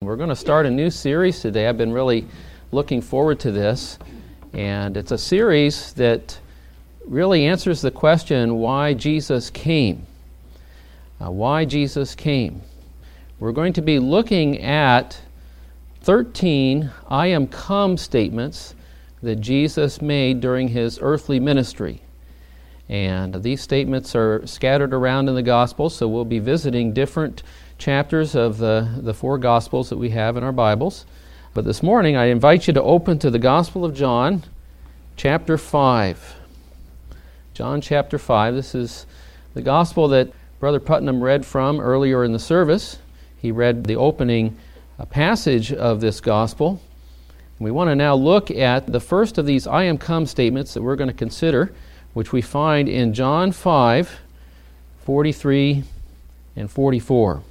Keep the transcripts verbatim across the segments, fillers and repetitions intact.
We're going to start a new series today. I've been really looking forward to this. And it's a series that really answers the question why Jesus came. Uh, why Jesus came. We're going to be looking at thirteen I am come statements that Jesus made during his earthly ministry. And these statements are scattered around in the Gospels, so we'll be visiting different chapters of the, the four Gospels that we have in our Bibles. But this morning I invite you to open to the Gospel of John, chapter five. John chapter five. This is the Gospel that Brother Putnam read from earlier in the service. He read the opening uh, passage of this Gospel. We want to now look at the first of these I am come statements that we're going to consider, which we find in John five, forty-three and forty-four.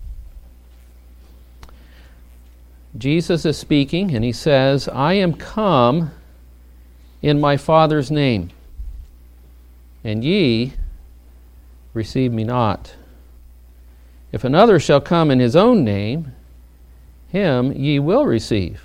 Jesus is speaking, and he says, I am come in my Father's name, and ye receive me not. If another shall come in his own name, him ye will receive.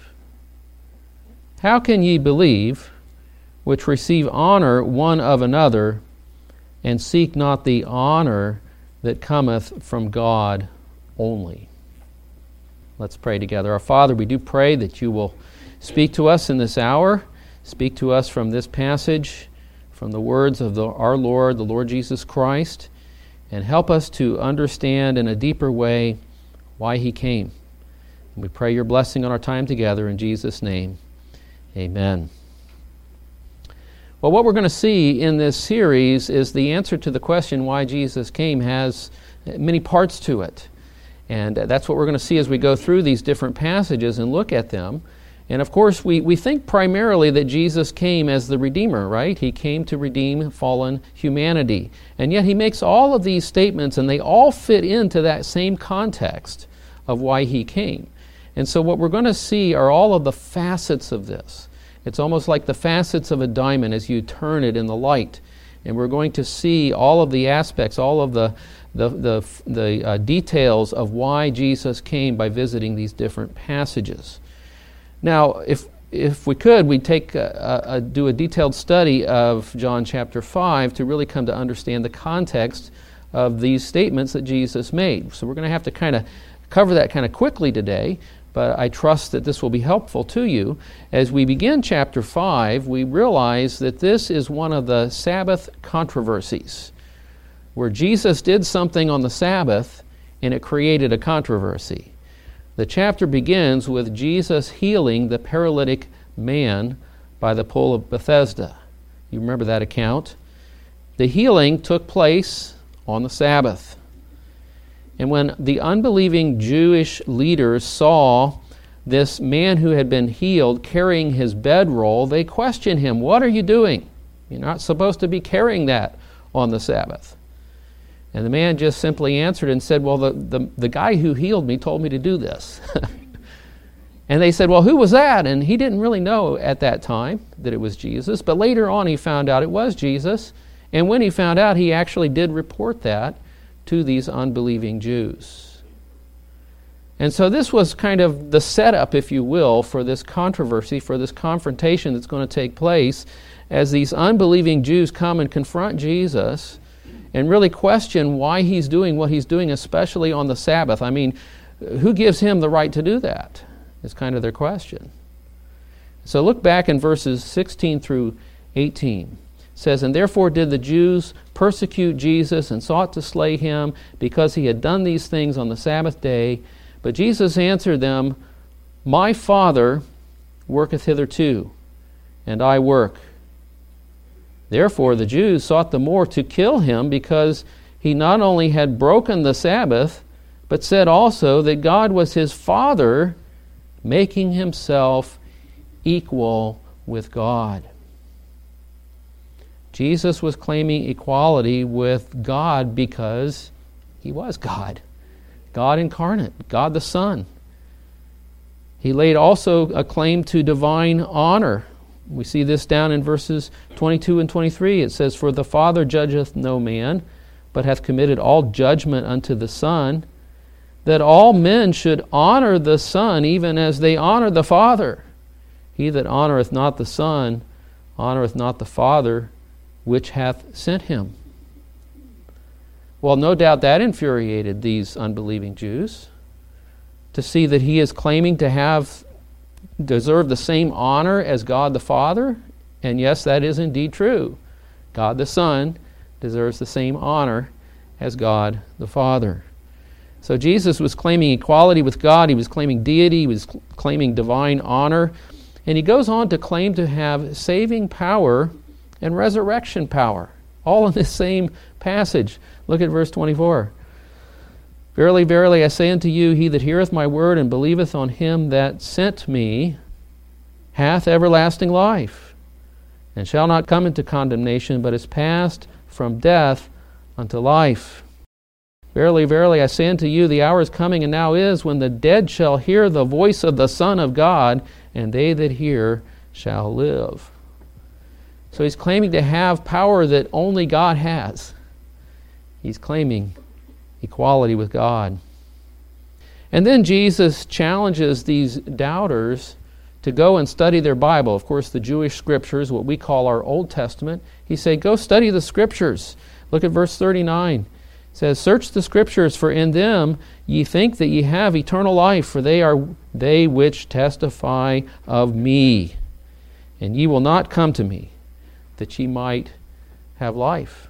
How can ye believe, which receive honor one of another, and seek not the honor that cometh from God only? Let's pray together. Our Father, we do pray that you will speak to us in this hour, speak to us from this passage, from the words of the, our Lord, the Lord Jesus Christ, and help us to understand in a deeper way why he came. And we pray your blessing on our time together in Jesus' name. Amen. Well, what we're going to see in this series is the answer to the question why Jesus came has many parts to it. And that's what we're going to see as we go through these different passages and look at them. And of course, we, we think primarily that Jesus came as the Redeemer, right? He came to redeem fallen humanity. And yet he makes all of these statements, and they all fit into that same context of why he came. And so what we're going to see are all of the facets of this. It's almost like the facets of a diamond as you turn it in the light. And we're going to see all of the aspects, all of the the the, the uh, details of why Jesus came by visiting these different passages. Now, if if we could, we'd take a, a, a, do a detailed study of John chapter five to really come to understand the context of these statements that Jesus made. So we're going to have to kind of cover that kind of quickly today. But I trust that this will be helpful to you. As we begin chapter five, we realize that this is one of the Sabbath controversies, where Jesus did something on the Sabbath and it created a controversy. The chapter begins with Jesus healing the paralytic man by the pool of Bethesda. You remember that account? The healing took place on the Sabbath. And when the unbelieving Jewish leaders saw this man who had been healed carrying his bedroll, they questioned him, what are you doing? You're not supposed to be carrying that on the Sabbath. And the man just simply answered and said, well, the, the, the guy who healed me told me to do this. And they said, well, who was that? And he didn't really know at that time that it was Jesus. But later on he found out it was Jesus. And when he found out, he actually did report that to these unbelieving Jews. And so this was kind of the setup, if you will, for this controversy, for this confrontation that's going to take place as these unbelieving Jews come and confront Jesus and really question why he's doing what he's doing, especially on the Sabbath. I mean, who gives him the right to do that? Is kind of their question. So look back in verses sixteen through eighteen. It says, and therefore did the Jews persecute Jesus and sought to slay him because he had done these things on the Sabbath day. But Jesus answered them, my Father worketh hitherto, and I work. Therefore the Jews sought the more to kill him because he not only had broken the Sabbath, but said also that God was his Father, making himself equal with God. Jesus was claiming equality with God because he was God. God incarnate, God the Son. He laid also a claim to divine honor. We see this down in verses twenty-two and twenty-three. It says, for the Father judgeth no man, but hath committed all judgment unto the Son, that all men should honor the Son even as they honor the Father. He that honoreth not the Son honoreth not the Father which hath sent him. Well, no doubt that infuriated these unbelieving Jews, to see that he is claiming to have deserve the same honor as God the Father. And yes, that is indeed true. God the Son deserves the same honor as God the Father. So Jesus was claiming equality with God. He was claiming deity. He was cl- claiming divine honor. And he goes on to claim to have saving power and resurrection power, all in this same passage. Look at verse twenty-four. Verily, verily, I say unto you, he that heareth my word and believeth on him that sent me hath everlasting life, and shall not come into condemnation, but is passed from death unto life. Verily, verily, I say unto you, the hour is coming, and now is, when the dead shall hear the voice of the Son of God, and they that hear shall live. So he's claiming to have power that only God has. He's claiming equality with God. And then Jesus challenges these doubters to go and study their Bible. Of course, the Jewish scriptures, what we call our Old Testament. He said, go study the scriptures. Look at verse thirty-nine. It says, search the scriptures, for in them ye think that ye have eternal life, for they are they which testify of me. And ye will not come to me, that ye might have life.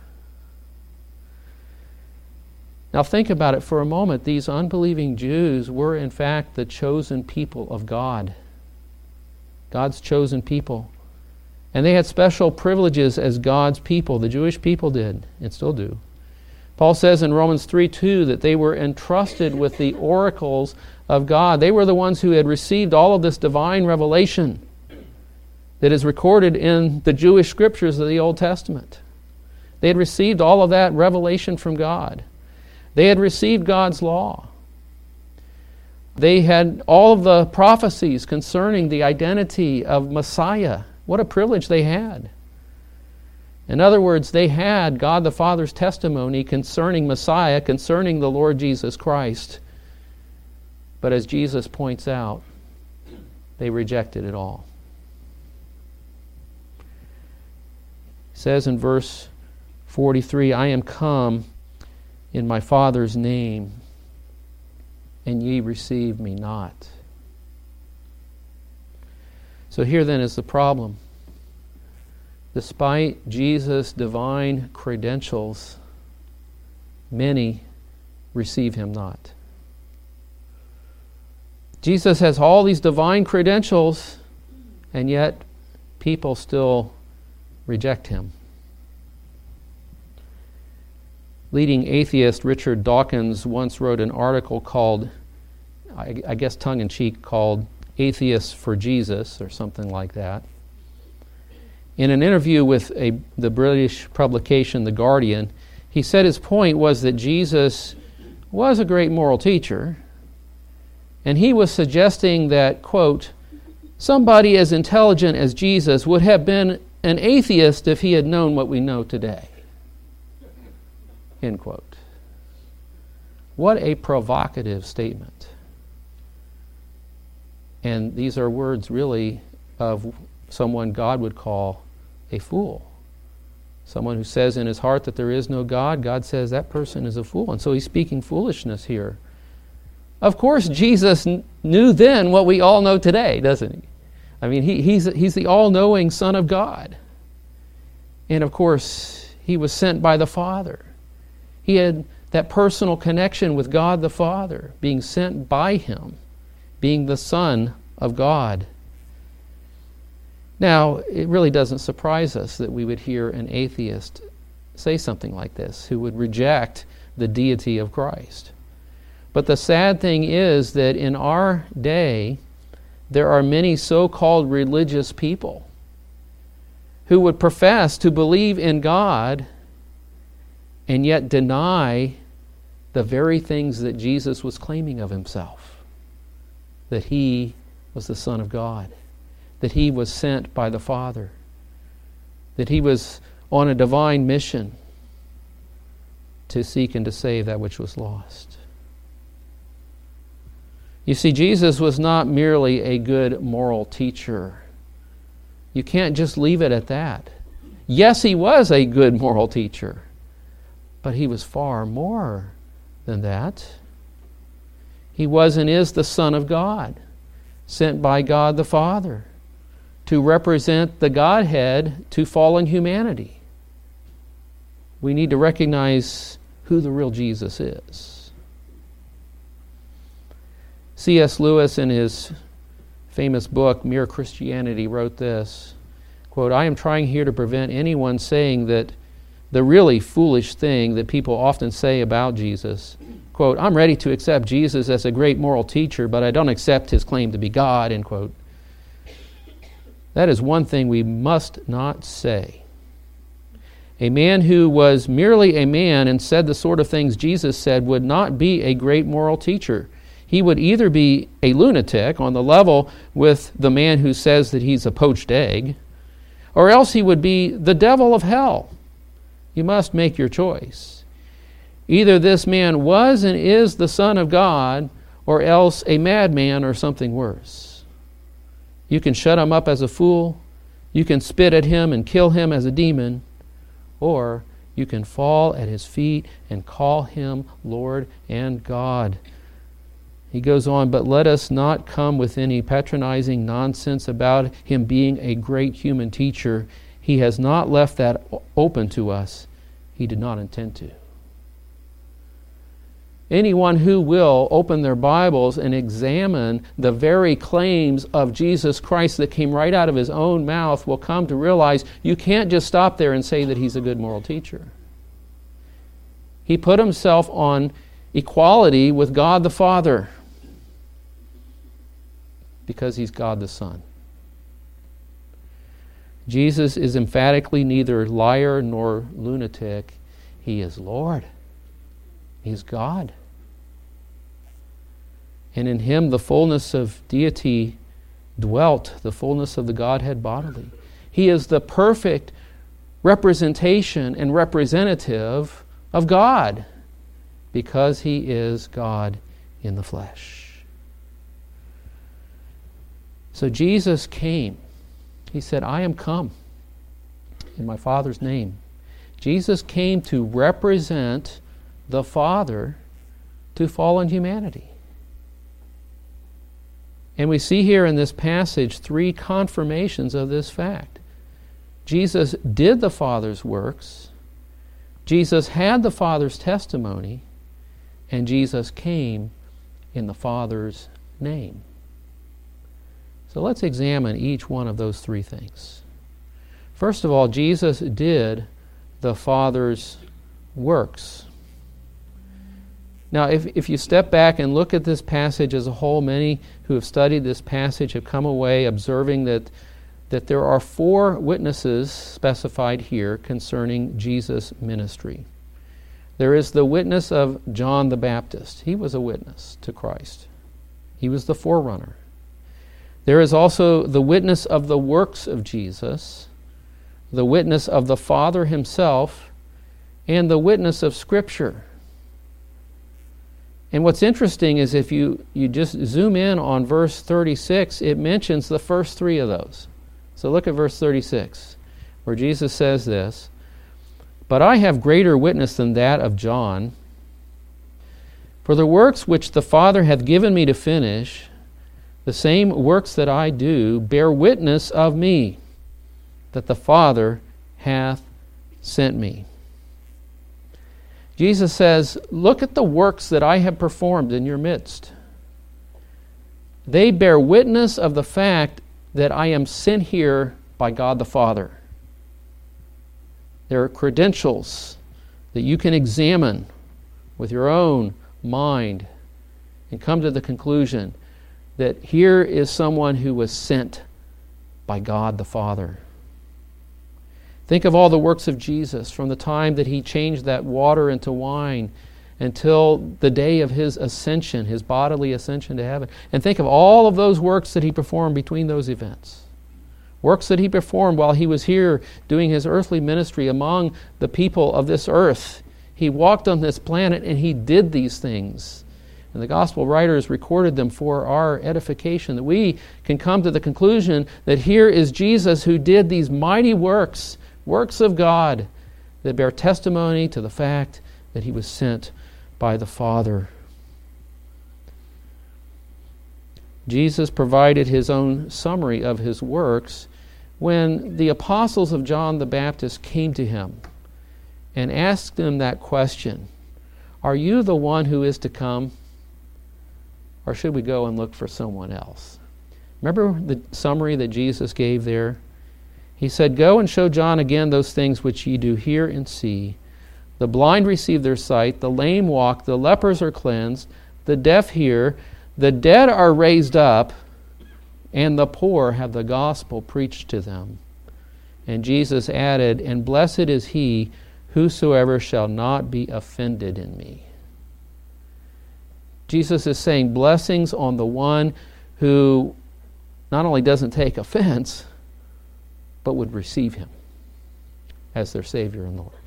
Now think about it for a moment. These unbelieving Jews were in fact the chosen people of God. God's chosen people. And they had special privileges as God's people. The Jewish people did, and still do. Paul says in Romans three two that they were entrusted with the oracles of God. They were the ones who had received all of this divine revelation that is recorded in the Jewish scriptures of the Old Testament. They had received all of that revelation from God. They had received God's law. They had all of the prophecies concerning the identity of Messiah. What a privilege they had. In other words, they had God the Father's testimony concerning Messiah, concerning the Lord Jesus Christ. But as Jesus points out, they rejected it all. It says in verse forty-three, I am come in my Father's name, and ye receive me not. So here then is the problem. Despite Jesus' divine credentials, many receive him not. Jesus has all these divine credentials, and yet people still reject him. Leading atheist Richard Dawkins once wrote an article called, I, I guess tongue-in-cheek, called Atheists for Jesus, or something like that. In an interview with a, the British publication The Guardian, he said his point was that Jesus was a great moral teacher, and he was suggesting that, quote, somebody as intelligent as Jesus would have been an atheist if he had known what we know today. End quote. What a provocative statement. And these are words really of someone God would call a fool. Someone who says in his heart that there is no God, God says that person is a fool. And so he's speaking foolishness here. Of course, Jesus kn- knew then what we all know today, doesn't he? I mean, he, he's, he's the all-knowing Son of God. And of course, he was sent by the Father. He had that personal connection with God the Father, being sent by him, being the Son of God. Now, it really doesn't surprise us that we would hear an atheist say something like this, who would reject the deity of Christ. But the sad thing is that in our day, there are many so-called religious people who would profess to believe in God and yet deny the very things that Jesus was claiming of himself, that he was the Son of God, that he was sent by the Father, that he was on a divine mission to seek and to save that which was lost. You see, Jesus was not merely a good moral teacher. You can't just leave it at that. Yes, he was a good moral teacher, but he was far more than that. He was and is the Son of God, sent by God the Father to represent the Godhead to fallen humanity. We need to recognize who the real Jesus is. C S Lewis, in his famous book, Mere Christianity, wrote this, quote, "I am trying here to prevent anyone saying that the really foolish thing that people often say about Jesus, quote, I'm ready to accept Jesus as a great moral teacher, but I don't accept his claim to be God, end quote. That is one thing we must not say. A man who was merely a man and said the sort of things Jesus said would not be a great moral teacher. He would either be a lunatic on the level with the man who says that he's a poached egg, or else he would be the devil of hell. You must make your choice. Either this man was and is the Son of God, or else a madman or something worse. You can shut him up as a fool, you can spit at him and kill him as a demon, or you can fall at his feet and call him Lord and God." He goes on, "But let us not come with any patronizing nonsense about him being a great human teacher. He has not left that open to us. He did not intend to." Anyone who will open their Bibles and examine the very claims of Jesus Christ that came right out of his own mouth will come to realize you can't just stop there and say that he's a good moral teacher. He put himself on equality with God the Father because he's God the Son. Jesus is emphatically neither liar nor lunatic. He is Lord. He's God. And in him the fullness of deity dwelt, the fullness of the Godhead bodily. He is the perfect representation and representative of God because he is God in the flesh. So Jesus came. He said, I am come in my Father's name. Jesus came to represent the Father to fallen humanity. And we see here in this passage three confirmations of this fact. Jesus did the Father's works, Jesus had the Father's testimony, and Jesus came in the Father's name. So let's examine each one of those three things. First of all, Jesus did the Father's works. Now, if, if you step back and look at this passage as a whole, many who have studied this passage have come away observing that, that there are four witnesses specified here concerning Jesus' ministry. There is the witness of John the Baptist. He was a witness to Christ. He was the forerunner. There is also the witness of the works of Jesus, the witness of the Father himself, and the witness of Scripture. And what's interesting is if you, you just zoom in on verse thirty-six, it mentions the first three of those. So look at verse thirty-six, where Jesus says this, "But I have greater witness than that of John. For the works which the Father hath given me to finish, the same works that I do, bear witness of me, that the Father hath sent me." Jesus says, look at the works that I have performed in your midst. They bear witness of the fact that I am sent here by God the Father. There are credentials that you can examine with your own mind and come to the conclusion that here is someone who was sent by God the Father. Think of all the works of Jesus from the time that he changed that water into wine until the day of his ascension, his bodily ascension to heaven. And think of all of those works that he performed between those events. Works that he performed while he was here doing his earthly ministry among the people of this earth. He walked on this planet and he did these things. And the gospel writers recorded them for our edification, that we can come to the conclusion that here is Jesus who did these mighty works, works of God, that bear testimony to the fact that he was sent by the Father. Jesus provided his own summary of his works when the apostles of John the Baptist came to him and asked him that question, "Are you the one who is to come, or should we go and look for someone else?" Remember the summary that Jesus gave there? He said, "Go and show John again those things which ye do hear and see. The blind receive their sight, the lame walk, the lepers are cleansed, the deaf hear, the dead are raised up, and the poor have the gospel preached to them." And Jesus added, "And blessed is he whosoever shall not be offended in me." Jesus is saying blessings on the one who not only doesn't take offense, but would receive him as their Savior and Lord.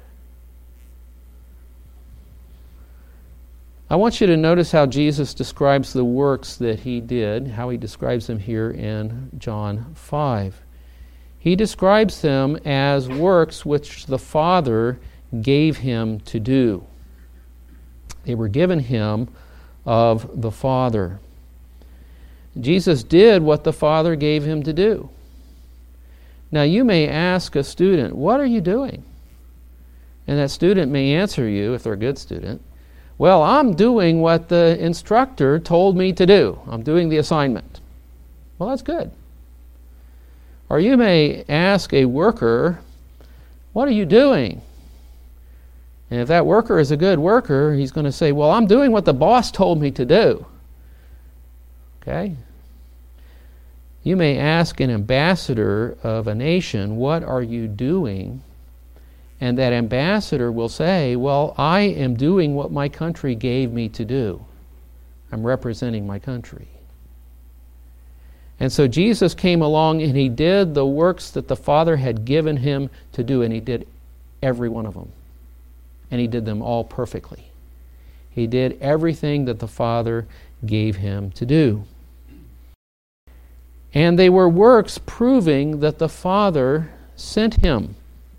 I want you to notice how Jesus describes the works that he did, how he describes them here in John five. He describes them as works which the Father gave him to do. They were given him of the Father. Jesus did what the Father gave him to do. Now you may ask a student, "What are you doing?" And that student may answer you, if they're a good student, "Well, I'm doing what the instructor told me to do. I'm doing the assignment." Well, that's good. Or you may ask a worker, "What are you doing?" And if that worker is a good worker, he's going to say, "Well, I'm doing what the boss told me to do." Okay? You may ask an ambassador of a nation, "What are you doing?" And that ambassador will say, "Well, I am doing what my country gave me to do. I'm representing my country." And so Jesus came along and he did the works that the Father had given him to do, and he did every one of them. And he did them all perfectly. He did everything that the Father gave him to do. And they were works proving that the Father sent him.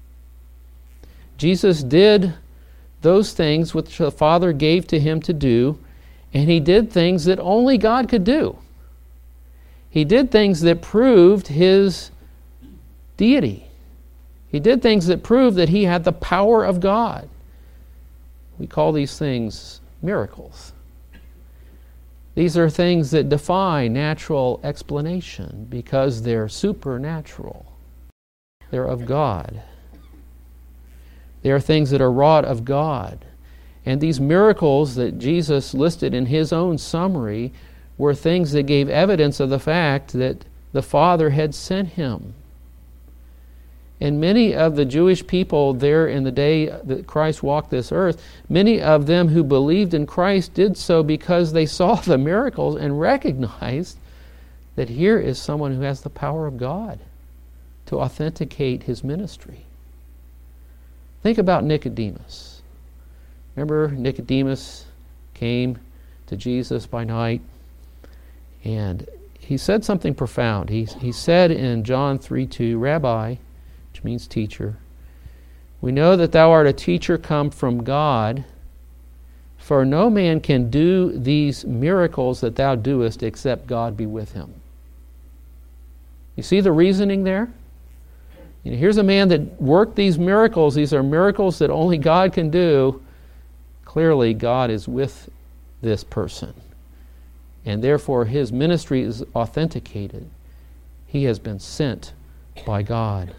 Jesus did those things which the Father gave to him to do, and he did things that only God could do. He did things that proved his deity. He did things that proved that he had the power of God. We call these things miracles. These are things that defy natural explanation because they're supernatural. They're of God. They are things that are wrought of God. And these miracles that Jesus listed in his own summary were things that gave evidence of the fact that the Father had sent him. And many of the Jewish people there in the day that Christ walked this earth, many of them who believed in Christ did so because they saw the miracles and recognized that here is someone who has the power of God to authenticate his ministry. Think about Nicodemus. Remember, Nicodemus came to Jesus by night, and he said something profound. He, he said in John three two, "Rabbi," which means teacher, "we know that thou art a teacher come from God, for no man can do these miracles that thou doest except God be with him." You see the reasoning there? You know, here's a man that worked these miracles. These are miracles that only God can do. Clearly, God is with this person. And therefore, his ministry is authenticated. He has been sent by God.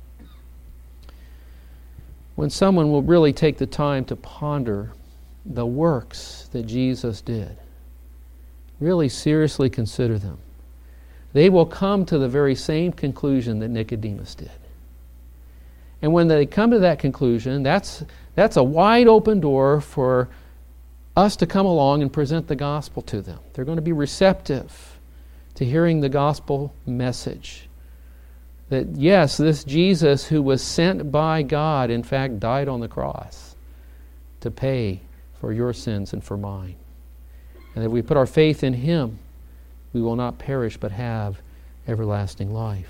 When someone will really take the time to ponder the works that Jesus did, really seriously consider them, they will come to the very same conclusion that Nicodemus did. And when they come to that conclusion, that's, that's a wide open door for us to come along and present the gospel to them. They're going to be receptive to hearing the gospel message. That yes, this Jesus who was sent by God, in fact, died on the cross to pay for your sins and for mine. And if we put our faith in Him, we will not perish but have everlasting life.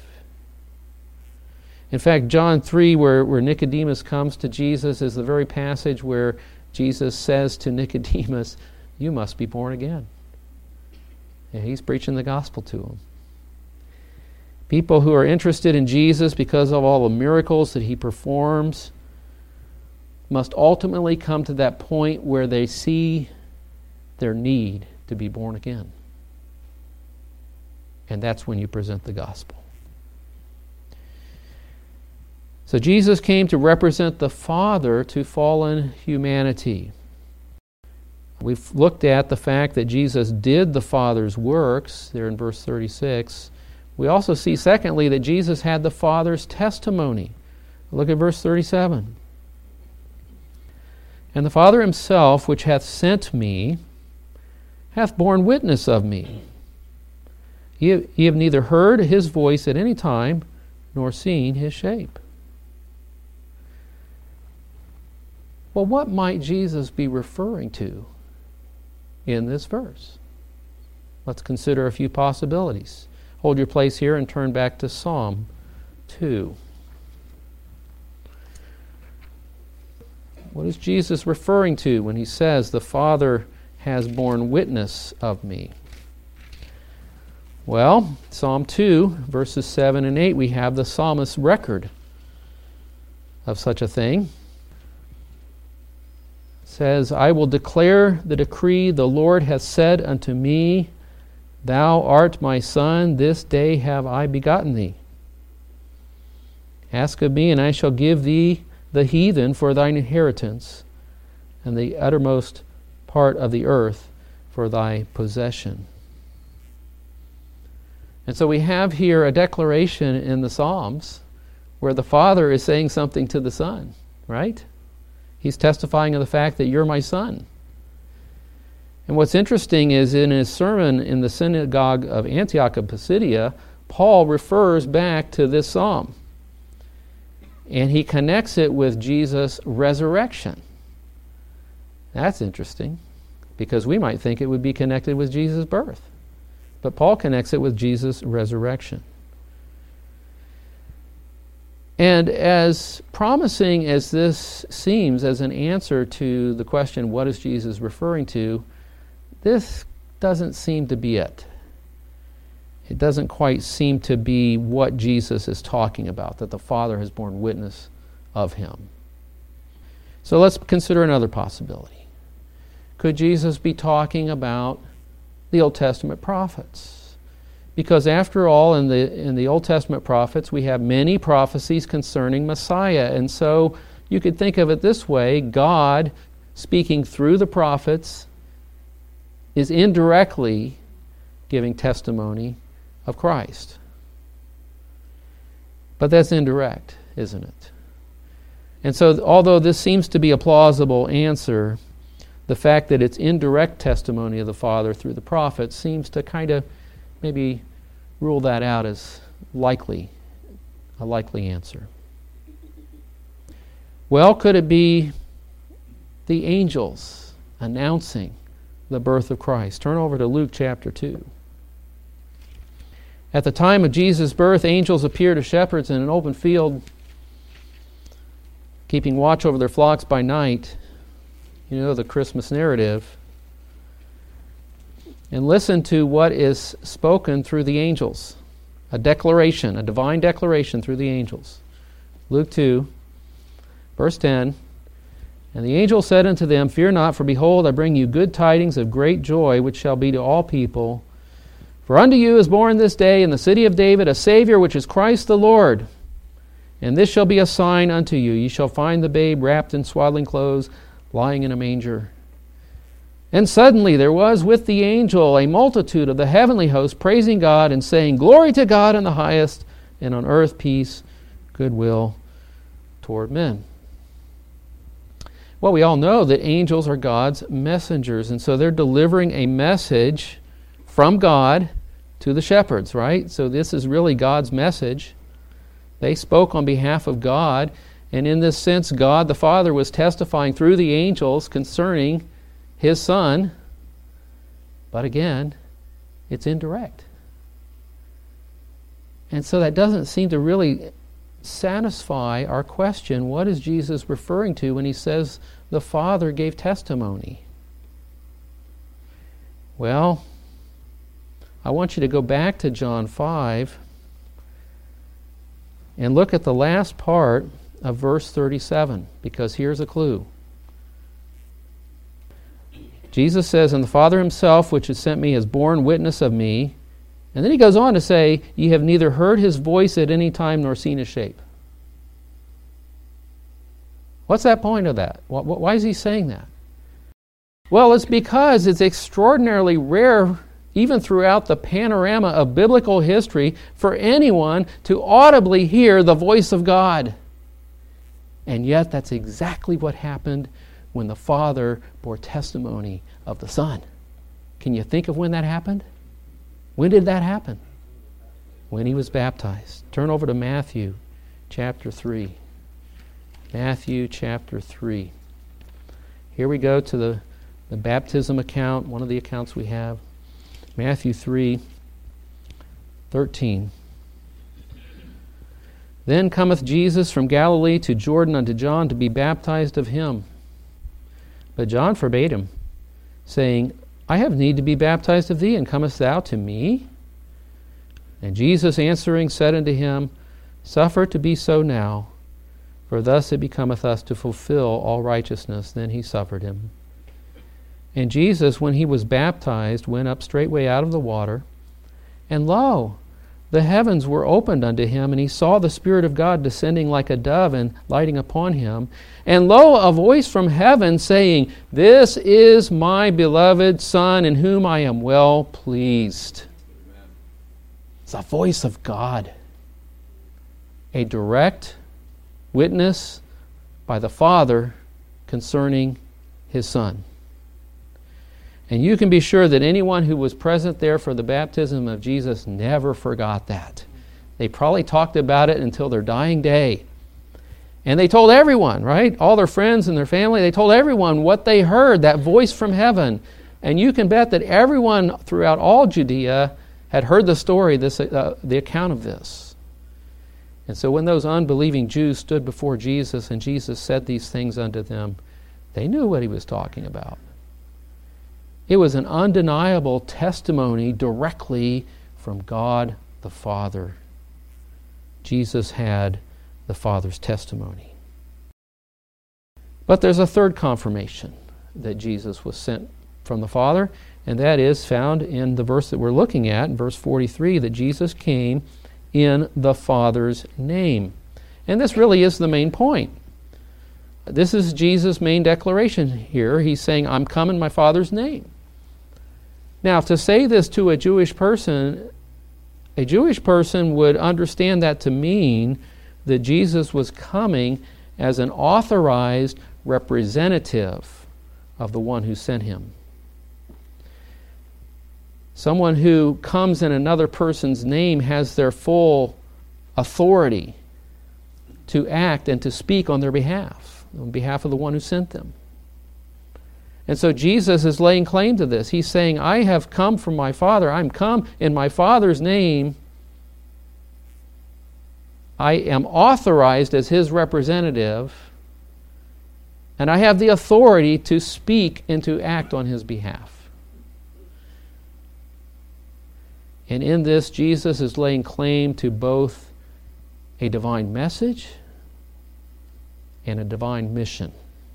In fact, John three, where, where Nicodemus comes to Jesus, is the very passage where Jesus says to Nicodemus, you must be born again. And he's preaching the gospel to him. People who are interested in Jesus because of all the miracles that He performs must ultimately come to that point where they see their need to be born again. And that's when you present the gospel. So Jesus came to represent the Father to fallen humanity. We've looked at the fact that Jesus did the Father's works, there in verse thirty-six. We also see, secondly, that Jesus had the Father's testimony. Look at verse thirty-seven. And the Father Himself, which hath sent me, hath borne witness of me. Ye have, ye have neither heard His voice at any time, nor seen His shape. Well, what might Jesus be referring to in this verse? Let's consider a few possibilities. Hold your place here and turn back to Psalm two. What is Jesus referring to when He says, the Father has borne witness of me? Well, Psalm two, verses seven and eight, we have the psalmist's record of such a thing. It says, I will declare the decree, the Lord hath said unto me, Thou art my son, this day have I begotten thee. Ask of me, and I shall give thee the heathen for thine inheritance, and the uttermost part of the earth for thy possession. And so we have here a declaration in the Psalms where the Father is saying something to the Son, right? He's testifying of the fact that you're my son. And what's interesting is in his sermon in the synagogue of Antioch of Pisidia, Paul refers back to this psalm. And he connects it with Jesus' resurrection. That's interesting, because we might think it would be connected with Jesus' birth. But Paul connects it with Jesus' resurrection. And as promising as this seems as an answer to the question, what is Jesus referring to, this doesn't seem to be it. It doesn't quite seem to be what Jesus is talking about, that the Father has borne witness of Him. So let's consider another possibility. Could Jesus be talking about the Old Testament prophets? Because after all, in the in the Old Testament prophets, we have many prophecies concerning Messiah. And so you could think of it this way: God, speaking through the prophets, is indirectly giving testimony of Christ. But that's indirect, isn't it? And so although this seems to be a plausible answer, the fact that it's indirect testimony of the Father through the prophets seems to kind of maybe rule that out as likely, a likely answer. Well, could it be the angels announcing the birth of Christ? Turn over to Luke chapter two. At the time of Jesus' birth, angels appear to shepherds in an open field, keeping watch over their flocks by night. You know the Christmas narrative. And listen to what is spoken through the angels. A declaration, a divine declaration through the angels. Luke two, verse ten. And the angel said unto them, Fear not, for behold, I bring you good tidings of great joy, which shall be to all people. For unto you is born this day in the city of David a Savior, which is Christ the Lord. And this shall be a sign unto you. Ye shall find the babe wrapped in swaddling clothes, lying in a manger. And suddenly there was with the angel a multitude of the heavenly host, praising God and saying, Glory to God in the highest, and on earth peace, goodwill toward men. Well, we all know that angels are God's messengers, and so they're delivering a message from God to the shepherds, right? So this is really God's message. They spoke on behalf of God, and in this sense, God the Father was testifying through the angels concerning His Son, But again, it's indirect. And so that doesn't seem to really satisfy our question, what is Jesus referring to when he says the Father gave testimony? Well, I want you to go back to John five and look at the last part of verse thirty-seven, because here's a clue. Jesus says, and the Father himself, which has sent me, has borne witness of me. And then he goes on to say, ye have neither heard his voice at any time nor seen his shape. What's that point of that? Why is he saying that? Well, it's because it's extraordinarily rare, even throughout the panorama of biblical history, for anyone to audibly hear the voice of God. And yet that's exactly what happened when the Father bore testimony of the Son. Can you think of when that happened? When did that happen? When he was baptized. Turn over to Matthew chapter three. Matthew chapter three. Here we go to the, the baptism account, one of the accounts we have. Matthew three, thirteen. Then cometh Jesus from Galilee to Jordan unto John to be baptized of him. But John forbade him, saying, I have need to be baptized of thee, and comest thou to me? And Jesus answering said unto him, Suffer to be so now, for thus it becometh us to fulfill all righteousness. Then he suffered him. And Jesus, when he was baptized, went up straightway out of the water, and lo, the heavens were opened unto him, and he saw the Spirit of God descending like a dove and lighting upon him. And lo, a voice from heaven saying, This is my beloved Son, in whom I am well pleased. Amen. It's the voice of God. A direct witness by the Father concerning his Son. And you can be sure that anyone who was present there for the baptism of Jesus never forgot that. They probably talked about it until their dying day. And they told everyone, right? All their friends and their family, they told everyone what they heard, that voice from heaven. And you can bet that everyone throughout all Judea had heard the story, this, uh, the account of this. And so when those unbelieving Jews stood before Jesus and Jesus said these things unto them, they knew what he was talking about. It was an undeniable testimony directly from God the Father. Jesus had the Father's testimony. But there's a third confirmation that Jesus was sent from the Father, and that is found in the verse that we're looking at, in verse forty-three, that Jesus came in the Father's name. And this really is the main point. This is Jesus' main declaration here. He's saying, I'm come in my Father's name. Now, to say this to a Jewish person, a Jewish person would understand that to mean that Jesus was coming as an authorized representative of the one who sent him. Someone who comes in another person's name has their full authority to act and to speak on their behalf, on behalf of the one who sent them. And so Jesus is laying claim to this. He's saying, I have come from my Father. I'm come in my Father's name. I am authorized as his representative, and I have the authority to speak and to act on his behalf. And in this, Jesus is laying claim to both a divine message and a divine mission.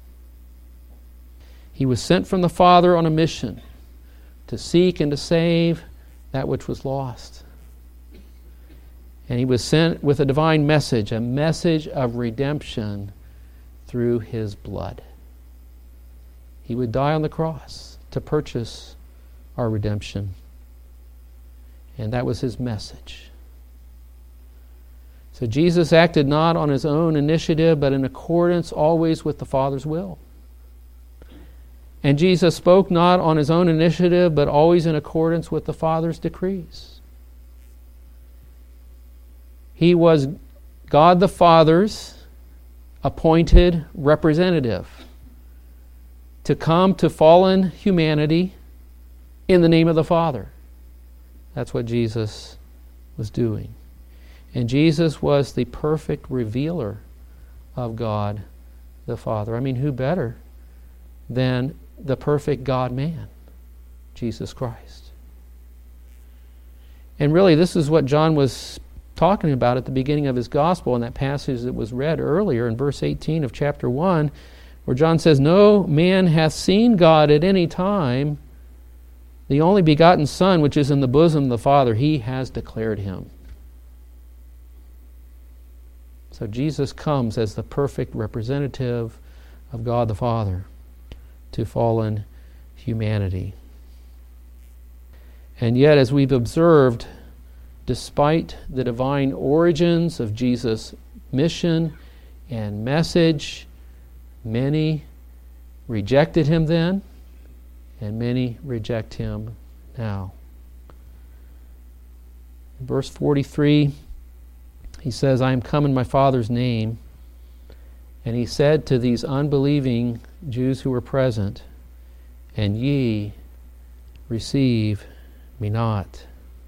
He was sent from the Father on a mission to seek and to save that which was lost. And he was sent with a divine message, a message of redemption through his blood. He would die on the cross to purchase our redemption. And that was his message. So Jesus acted not on his own initiative, but in accordance always with the Father's will. And Jesus spoke not on his own initiative, but always in accordance with the Father's decrees. He was God the Father's appointed representative to come to fallen humanity in the name of the Father. That's what Jesus was doing. And Jesus was the perfect revealer of God the Father. I mean, who better than the perfect God-man, Jesus Christ? And really, this is what John was talking about at the beginning of his gospel in that passage that was read earlier in verse eighteen of chapter one, where John says, "No man hath seen God at any time. The only begotten Son, which is in the bosom of the Father, he has declared him." So Jesus comes as the perfect representative of God the Father to fallen humanity. And yet, as we've observed, despite the divine origins of Jesus' mission and message, many rejected him then, and many reject him now. In verse forty-three, he says, "I am come in my Father's name." And he said to these unbelieving Jews who were present, "And ye receive me not."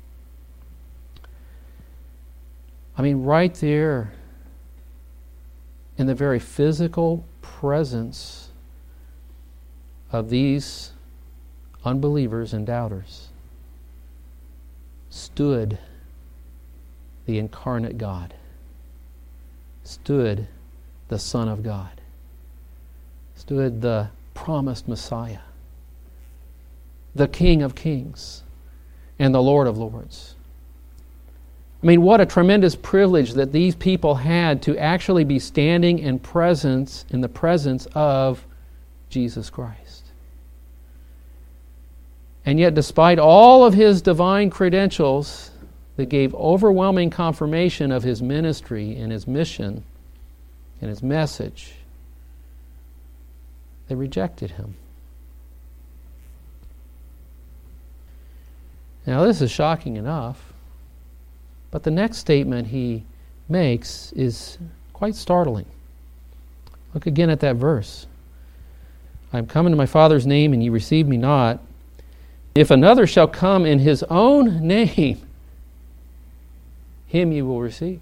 I mean, right there, in the very physical presence of these unbelievers and doubters, stood the incarnate God, stood the Son of God, stood the promised Messiah, the King of Kings and the Lord of Lords. I mean, what a tremendous privilege that these people had to actually be standing in presence, in the presence of Jesus Christ. And yet, despite all of his divine credentials that gave overwhelming confirmation of his ministry and his mission and his message, they rejected him. Now, this is shocking enough, but the next statement he makes is quite startling. Look again at that verse. "I am come in my Father's name, and ye receive me not. If another shall come in his own name, him you will receive."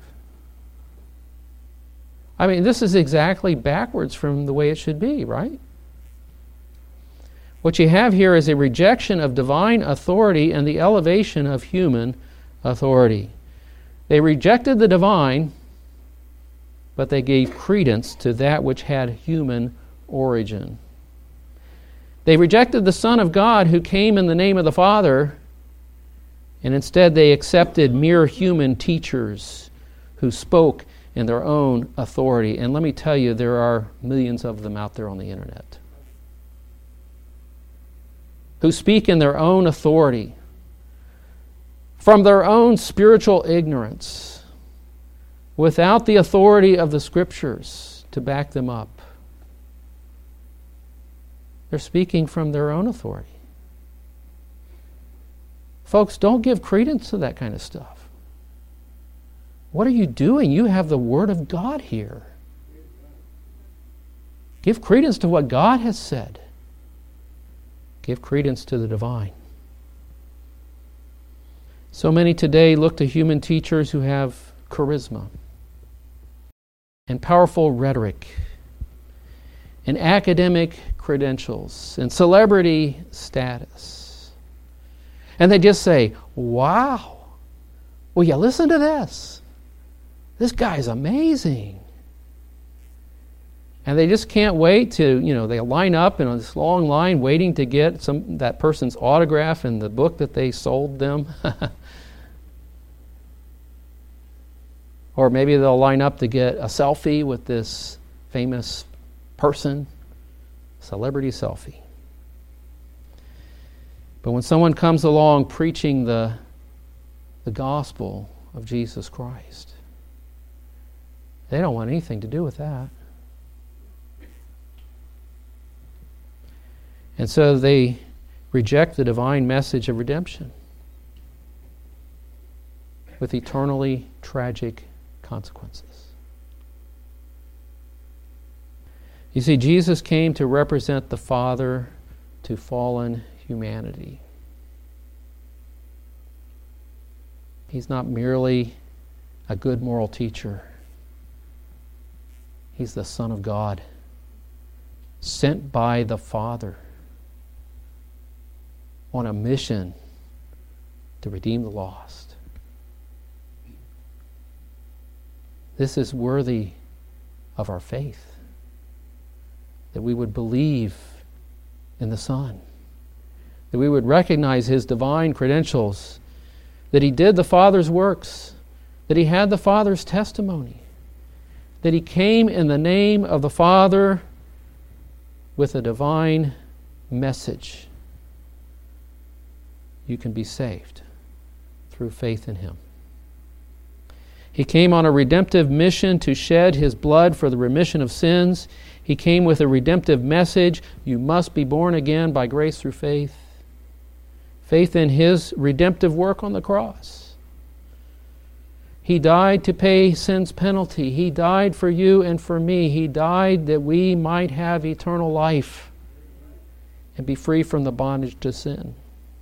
I mean, this is exactly backwards from the way it should be, right? What you have here is a rejection of divine authority and the elevation of human authority. They rejected the divine, but they gave credence to that which had human origin. They rejected the Son of God who came in the name of the Father, and instead they accepted mere human teachers who spoke in their own authority. And let me tell you, there are millions of them out there on the internet who speak in their own authority, from their own spiritual ignorance, without the authority of the Scriptures to back them up. They're speaking from their own authority. Folks, don't give credence to that kind of stuff. What are you doing? You have the Word of God here. Give credence to what God has said. Give credence to the divine. So many today look to human teachers who have charisma and powerful rhetoric and academic credentials and celebrity status. And they just say, "Wow, will you listen to this? This guy's amazing." And they just can't wait to, you know, they line up in this long line waiting to get some that person's autograph in the book that they sold them. Or maybe they'll line up to get a selfie with this famous person, celebrity selfie. But when someone comes along preaching the, the gospel of Jesus Christ, they don't want anything to do with that. And so they reject the divine message of redemption with eternally tragic consequences. You see, Jesus came to represent the Father to fallen humanity. He's not merely a good moral teacher. He's the Son of God, sent by the Father on a mission to redeem the lost. This is worthy of our faith, that we would believe in the Son, that we would recognize His divine credentials, that He did the Father's works, that He had the Father's testimony, that He came in the name of the Father with a divine message. You can be saved through faith in Him. He came on a redemptive mission to shed His blood for the remission of sins. He came with a redemptive message. You must be born again by grace through faith. Faith in His redemptive work on the cross. He died to pay sin's penalty. He died for you and for me. He died that we might have eternal life and be free from the bondage to sin.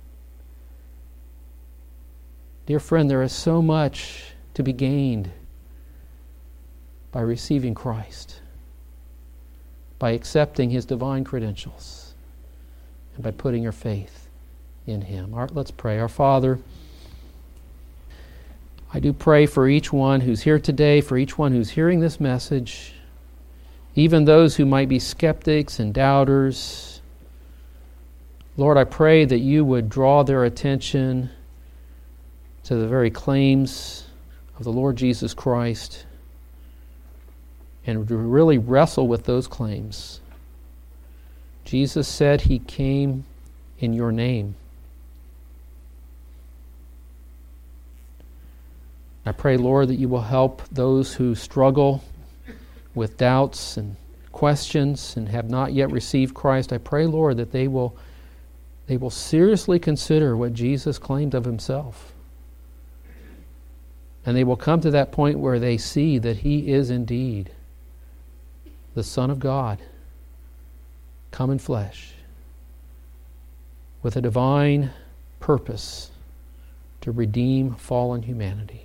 Dear friend, there is so much to be gained by receiving Christ, by accepting His divine credentials, and by putting your faith in Him. All right, let's pray. Our Father, I do pray for each one who's here today, for each one who's hearing this message, even those who might be skeptics and doubters. Lord, I pray that you would draw their attention to the very claims of the Lord Jesus Christ and to really wrestle with those claims. Jesus said He came in your name. I pray, Lord, that you will help those who struggle with doubts and questions and have not yet received Christ. I pray, Lord, that they will, they will seriously consider what Jesus claimed of Himself. And they will come to that point where they see that He is indeed the Son of God, come in flesh, with a divine purpose to redeem fallen humanity.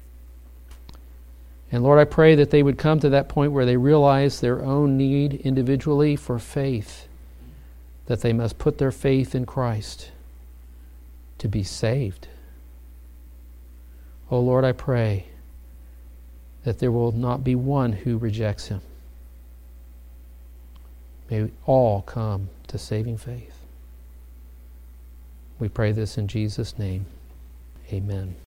And Lord, I pray that they would come to that point where they realize their own need individually for faith, that they must put their faith in Christ to be saved. Oh Lord, I pray that there will not be one who rejects Him. May we all come to saving faith. We pray this in Jesus' name. Amen.